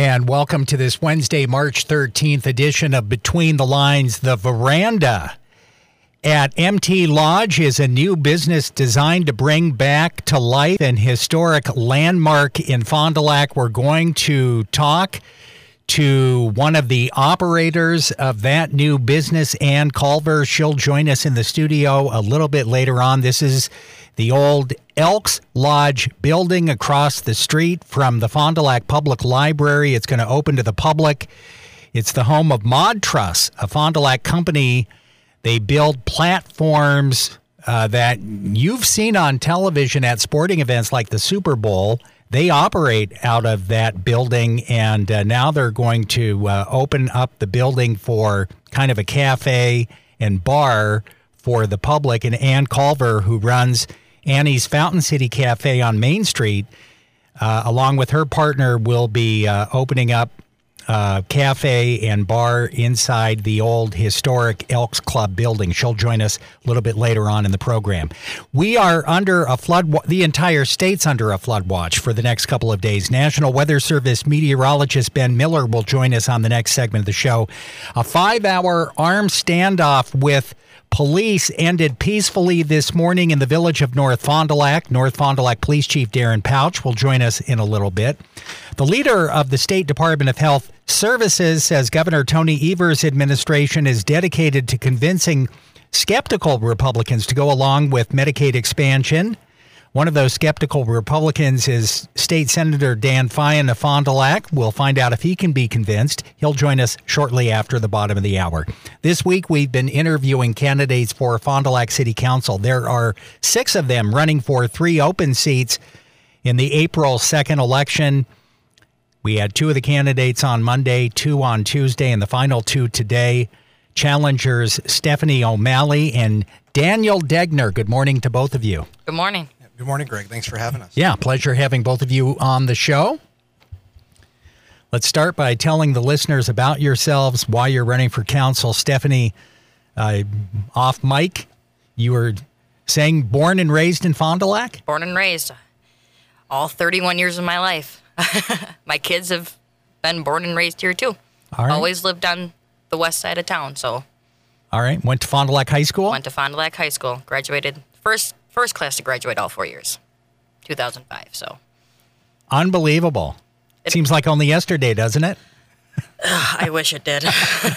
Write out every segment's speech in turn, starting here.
And welcome to this Wednesday, March 13th edition of Between the Lines. The Veranda at MT Lodge is a new business designed to bring back to life an historic landmark in Fond du Lac. We're going to talk to one of the operators of that new business, Ann Culver. She'll join us in the studio a little bit later on. This is the old Elks Lodge building across the street from the Fond du Lac Public Library. It's going to open to the public. It's the home of Mod Truss, a Fond du Lac company. They build platforms that you've seen on television at sporting events like the Super Bowl. They operate out of that building, and now they're going to open up the building for kind of a cafe and bar for the public. And Ann Culver, who runs Annie's Fountain City Cafe on Main Street, along with her partner, will be opening up cafe and bar inside the old historic Elks Club building. She'll join us a little bit later on in the program. We are under a flood. The entire state's under a flood watch for the next couple of days. National Weather Service meteorologist Ben Miller will join us on the next segment of the show. A 5-hour armed standoff with police ended peacefully this morning in the village of North Fond du Lac. North Fond du Lac Police Chief Darren Pouch will join us in a little bit. The leader of the State Department of Health Services says Governor Tony Evers' administration is dedicated to convincing skeptical Republicans to go along with Medicaid expansion. One of those skeptical Republicans is State Senator Dan Fein of Fond du Lac. We'll find out if he can be convinced. He'll join us shortly after the bottom of the hour. This week, we've been interviewing candidates for Fond du Lac City Council. There are 6 of them running for 3 open seats in the April 2nd election. We had 2 of the candidates on Monday, 2 on Tuesday, and the final 2 today. Challengers Stephanie O'Malley and Daniel Degner. Good morning to both of you. Good morning. Good morning, Greg. Thanks for having us. Yeah, pleasure having both of you on the show. Let's start by telling the listeners about yourselves, why you're running for council. Stephanie, off mic, you were saying born and raised in Fond du Lac? Born and raised. All 31 years of my life. My kids have been born and raised here, too. All right. Always lived on the west side of town, so. All right. Went to Fond du Lac High School? Went to Fond du Lac High School. Graduated first class to graduate all 4 years, 2005, so. Unbelievable. Seems like only yesterday, doesn't it? I wish it did.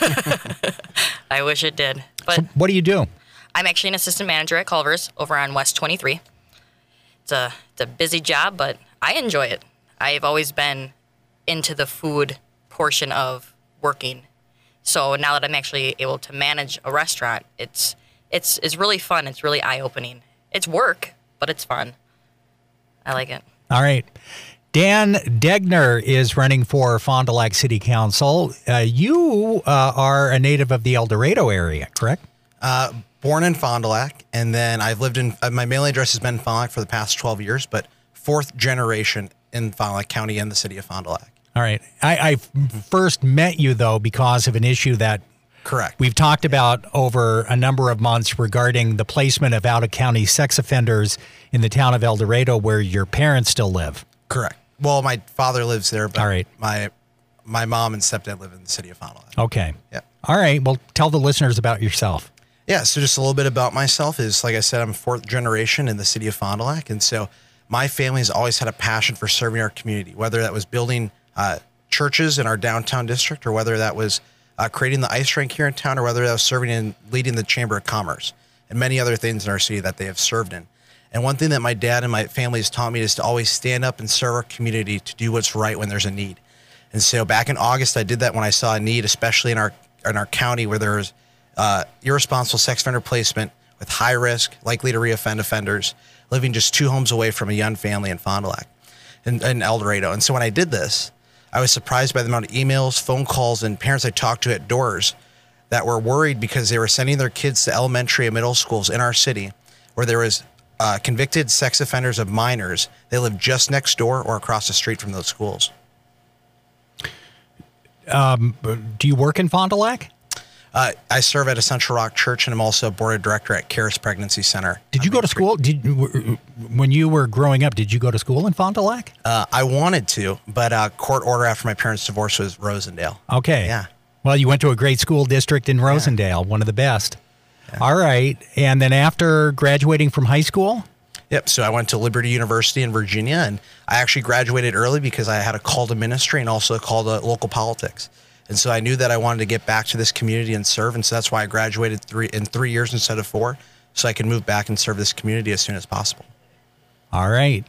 I wish it did. But so what do you do? I'm actually an assistant manager at Culver's over on West 23. It's a busy job, but I enjoy it. I've always been into the food portion of working. So now that I'm actually able to manage a restaurant, it's really fun. It's really eye-opening. It's work, but it's fun. I like it. All right. Dan Degner is running for Fond du Lac City Council. You are a native of the El Dorado area, correct? Born in Fond du Lac, and then I've lived in, my mailing address has been in Fond du Lac for the past 12 years, but 4th generation in Fond du Lac County and the city of Fond du Lac. All right. I first met you, though, because of an issue that Correct. we've talked about over a number of months regarding the placement of out-of-county sex offenders in the town of El Dorado, where your parents still live. Correct. Well, my father lives there, but all right. my mom and stepdad live in the city of Fond du Lac. Okay. Yeah. All right. Well, tell the listeners about yourself. Yeah, so just a little bit about myself is, like I said, I'm 4th generation in the city of Fond du Lac, and so my family has always had a passion for serving our community, whether that was building churches in our downtown district, or whether that was creating the ice rink here in town, or whether that was serving and leading the Chamber of Commerce, and many other things in our city that they have served in. And one thing that my dad and my family has taught me is to always stand up and serve our community, to do what's right when there's a need. And so back in August, I did that when I saw a need, especially in our county, where there was irresponsible sex offender placement with high risk, likely to reoffend offenders, living just 2 homes away from a young family in Fond du Lac, in El Dorado. And so when I did this, I was surprised by the amount of emails, phone calls, and parents I talked to at doors that were worried because they were sending their kids to elementary and middle schools in our city where there was convicted sex offenders of minors. They live just next door or across the street from those schools. Do you work in Fond du Lac? I serve at Essential Rock Church, and I'm also a board of director at Caris Pregnancy Center. Did you go to school? When you were growing up, did you go to school in Fond du Lac? I wanted to, but court order after my parents' divorce was Rosendale. Okay. Yeah. Well, you went to a great school district in Rosendale, one of the best. Yeah. All right. And then after graduating from high school? Yep. So I went to Liberty University in Virginia, and I actually graduated early because I had a call to ministry and also a call to local politics. And so I knew that I wanted to get back to this community and serve. And so that's why I graduated in 3 years instead of 4, so I could move back and serve this community as soon as possible. All right.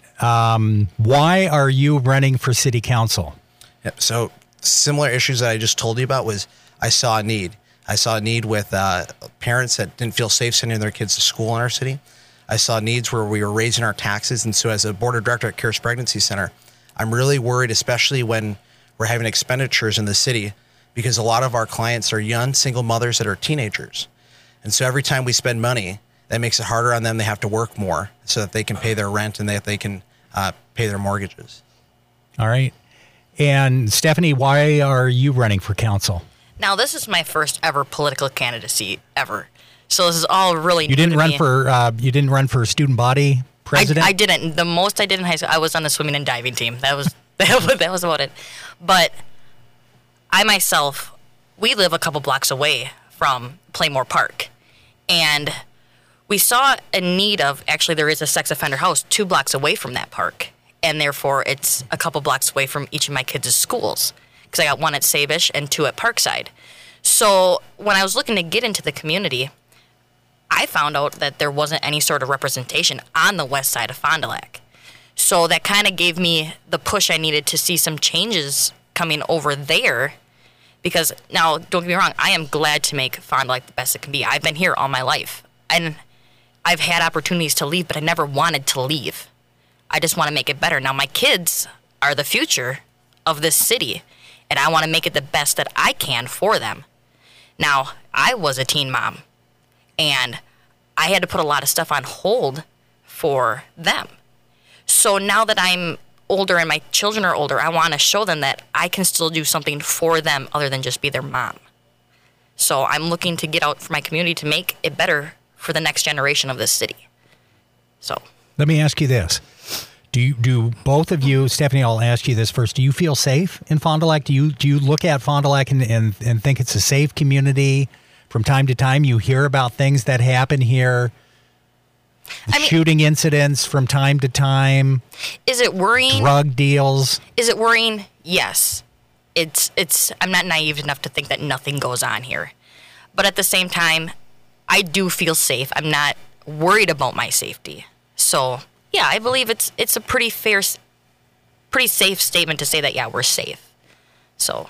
Why are you running for city council? Yep. So similar issues that I just told you about was I saw a need. I saw a need with parents that didn't feel safe sending their kids to school in our city. I saw needs where we were raising our taxes. And so as a board of director at Caris Pregnancy Center, I'm really worried, especially when we're having expenditures in the city, because a lot of our clients are young single mothers that are teenagers. And so every time we spend money, that makes it harder on them. They have to work more so that they can pay their rent and that they can pay their mortgages. All right. And Stephanie, why are you running for council? Now, this is my first ever political candidacy ever. So this is all really you didn't run for student body president? I didn't. The most I did in high school, I was on the swimming and diving team. That was about it. But I myself, we live a couple blocks away from Playmore Park, and we saw a need of, actually there is a sex offender house 2 blocks away from that park, and therefore it's a couple blocks away from each of my kids' schools, because I got 1 at Sabish and 2 at Parkside. So when I was looking to get into the community, I found out that there wasn't any sort of representation on the west side of Fond du Lac. So that kind of gave me the push I needed to see some changes coming over there. Because now, don't get me wrong, I am glad to make Fond du Lac the best it can be. I've been here all my life, and I've had opportunities to leave, but I never wanted to leave. I just want to make it better. Now, my kids are the future of this city, and I want to make it the best that I can for them. Now, I was a teen mom, and I had to put a lot of stuff on hold for them. So now that I'm older and my children are older, I want to show them that I can still do something for them other than just be their mom. So I'm looking to get out for my community to make it better for the next generation of this city. So let me ask you this. Do both of you, Stephanie, I'll ask you this first. Do you feel safe in Fond du Lac? Do you look at Fond du Lac and think it's a safe community? From time to time, you hear about things that happen here. Shooting incidents from time to time. Is it worrying? Drug deals. Is it worrying? Yes. It's. I'm not naive enough to think that nothing goes on here. But at the same time, I do feel safe. I'm not worried about my safety. So, yeah, I believe it's a pretty safe statement to say that, yeah, we're safe. So.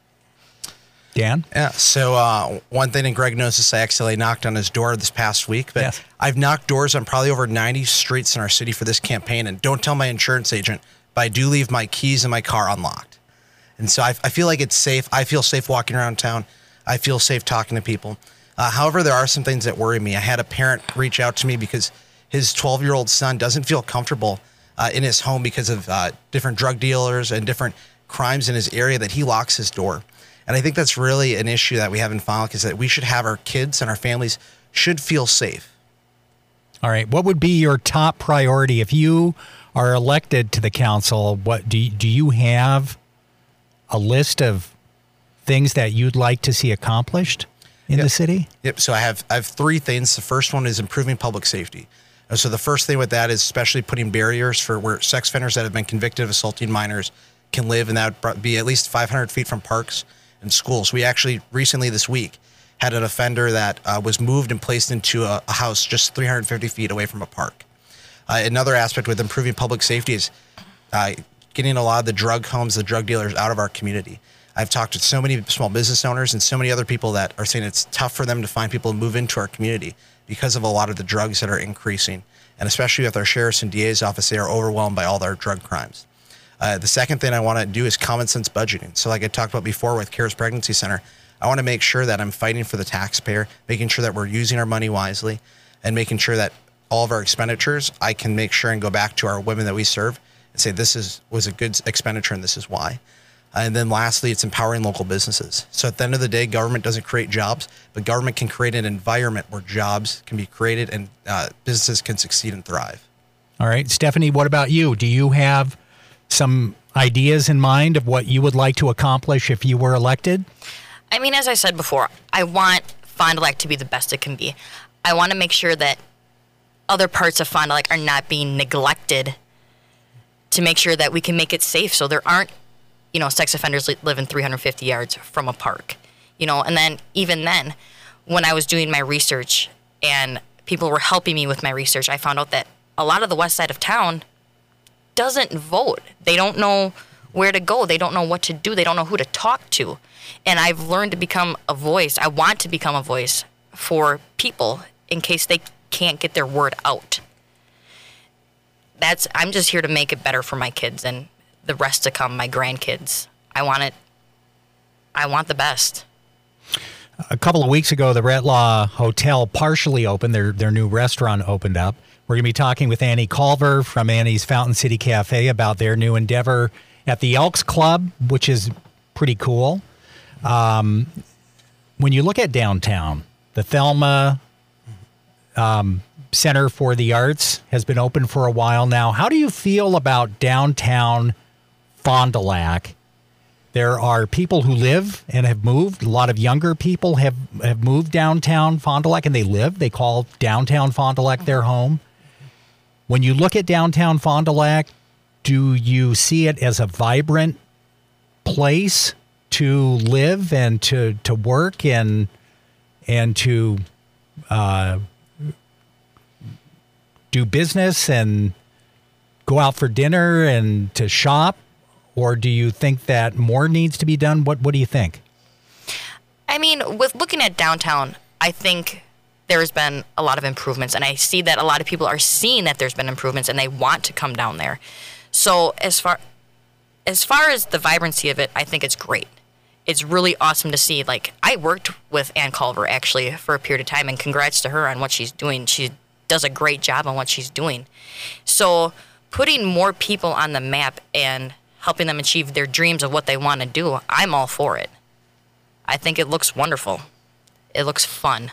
Dan? Yeah. So one thing, and Greg knows this, I accidentally knocked on his door this past week, but yes. I've knocked doors on probably over 90 streets in our city for this campaign. And don't tell my insurance agent, but I do leave my keys in my car unlocked. And so I feel like it's safe. I feel safe walking around town. I feel safe talking to people. However, there are some things that worry me. I had a parent reach out to me because his 12-year-old son doesn't feel comfortable in his home because of different drug dealers and different crimes in his area, that he locks his door. And I think that's really an issue that we have in Fond du Lac, is that we should have our kids and our families should feel safe. All right. What would be your top priority if you are elected to the council? What do you have a list of things that you'd like to see accomplished in the city? Yep. So I have 3 things. The first one is improving public safety. So the first thing with that is especially putting barriers for where sex offenders that have been convicted of assaulting minors can live, and that would be at least 500 feet from parks and schools. We actually recently this week had an offender that was moved and placed into a house just 350 feet away from a park. Another aspect with improving public safety is getting a lot of the drug homes, the drug dealers out of our community. I've talked to so many small business owners and so many other people that are saying it's tough for them to find people to move into our community because of a lot of the drugs that are increasing. And especially with our sheriff's and DA's office, they are overwhelmed by all their drug crimes. The second thing I want to do is common sense budgeting. So like I talked about before with Caris Pregnancy Center, I want to make sure that I'm fighting for the taxpayer, making sure that we're using our money wisely, and making sure that all of our expenditures, I can make sure and go back to our women that we serve and say this was a good expenditure and this is why. And then lastly, it's empowering local businesses. So at the end of the day, government doesn't create jobs, but government can create an environment where jobs can be created and businesses can succeed and thrive. All right. Stephanie, what about you? Do you have some ideas in mind of what you would like to accomplish if you were elected? I mean, as I said before, I want Fond du Lac to be the best it can be. I want to make sure that other parts of Fond du Lac are not being neglected, to make sure that we can make it safe so there aren't, sex offenders living 350 yards from a park. And then even then, when I was doing my research and people were helping me with my research, I found out that a lot of the west side of town doesn't vote. They don't know where to go. They don't know what to do. They don't know who to talk to. And I've learned to become a voice. I want to become a voice for people in case they can't get their word out. I'm just here to make it better for my kids and the rest to come, my grandkids. I want the best. A couple of weeks ago, the Retlaw Hotel partially opened. Their new restaurant opened up. We're going to be talking with Annie Culver from Annie's Fountain City Cafe about their new endeavor at the Elks Club, which is pretty cool. When you look at downtown, the Thelma Center for the Arts has been open for a while now. How do you feel about downtown Fond du Lac? There are people who live and have moved. A lot of younger people have moved downtown Fond du Lac, and they call downtown Fond du Lac their home. When you look at downtown Fond du Lac, do you see it as a vibrant place to live and to work and to do business and go out for dinner and to shop? Or do you think that more needs to be done? What do you think? I mean, with looking at downtown, I think there's been a lot of improvements, and I see that a lot of people are seeing that there's been improvements and they want to come down there. So as far as the vibrancy of it, I think it's great. It's really awesome to see. Like, I worked with Ann Culver actually for a period of time, and congrats to her on what she's doing. She does a great job on what she's doing. So putting more people on the map and helping them achieve their dreams of what they want to do, I'm all for it. I think it looks wonderful. It looks fun.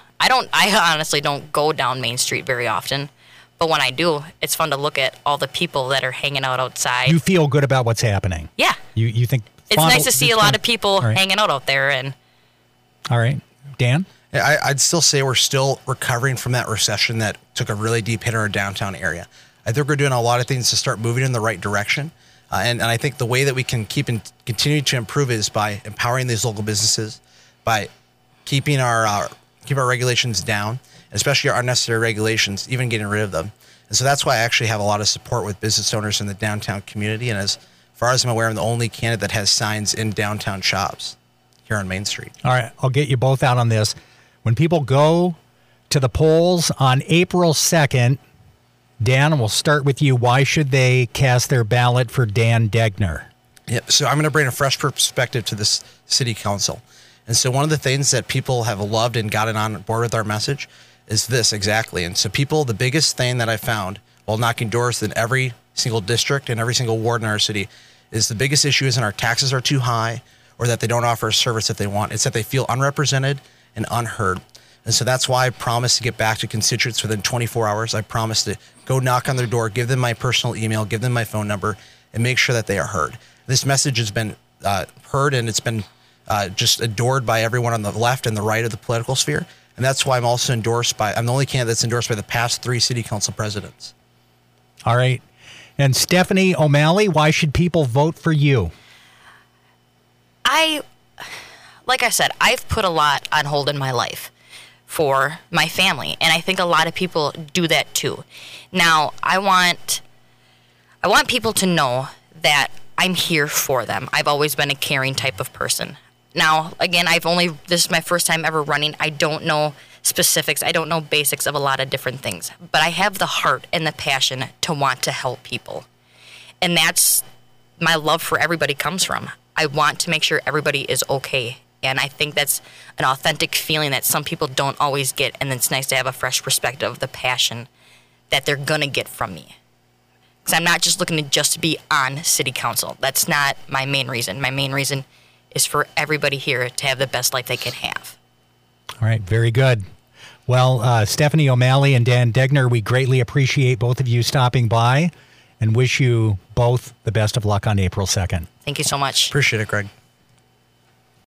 I honestly don't go down Main Street very often, but when I do, it's fun to look at all the people that are hanging out outside. You feel good about what's happening? Yeah. You think it's nice to see a lot of people hanging out there. And all right. Dan? I'd still say we're still recovering from that recession that took a really deep hit on our downtown area. I think we're doing a lot of things to start moving in the right direction. And I think the way that we can continue to improve is by empowering these local businesses, by keeping our regulations down, especially our unnecessary regulations, even getting rid of them. And so that's why I actually have a lot of support with business owners in the downtown community. And as far as I'm aware, I'm the only candidate that has signs in downtown shops here on Main Street. All right, I'll get you both out on this. When people go to the polls on April 2nd, Dan, we'll start with you. Why should they cast their ballot for Dan Degner? Yep. So I'm going to bring a fresh perspective to this city council. And so one of the things that people have loved and gotten on board with our message is this exactly. And so the biggest thing that I found while knocking doors in every single district and every single ward in our city is the biggest issue isn't our taxes are too high or that they don't offer a service that they want. It's that they feel unrepresented and unheard. And so that's why I promised to get back to constituents within 24 hours. I promised to go knock on their door, give them my personal email, give them my phone number, and make sure that they are heard. This message has been heard, and it's been just adored by everyone on the left and the right of the political sphere. And that's why I'm also I'm the only candidate that's endorsed by the past 3 city council presidents. All right. And Stephanie O'Malley, why should people vote for you? Like I said, I've put a lot on hold in my life for my family, and I think a lot of people do that too. Now, I want people to know that I'm here for them. I've always been a caring type of person. Now, again, this is my first time ever running. I don't know specifics. I don't know basics of a lot of different things, but I have the heart and the passion to want to help people. And that's my love for everybody comes from. I want to make sure everybody is okay. And I think that's an authentic feeling that some people don't always get. And it's nice to have a fresh perspective of the passion that they're going to get from me. Because I'm not just looking to just be on city council. That's not my main reason. My main reason is for everybody here to have the best life they can have. All right, very good. Well, Stephanie O'Malley and Dan Degner, we greatly appreciate both of you stopping by and wish you both the best of luck on April 2nd. Thank you so much. Appreciate it, Greg.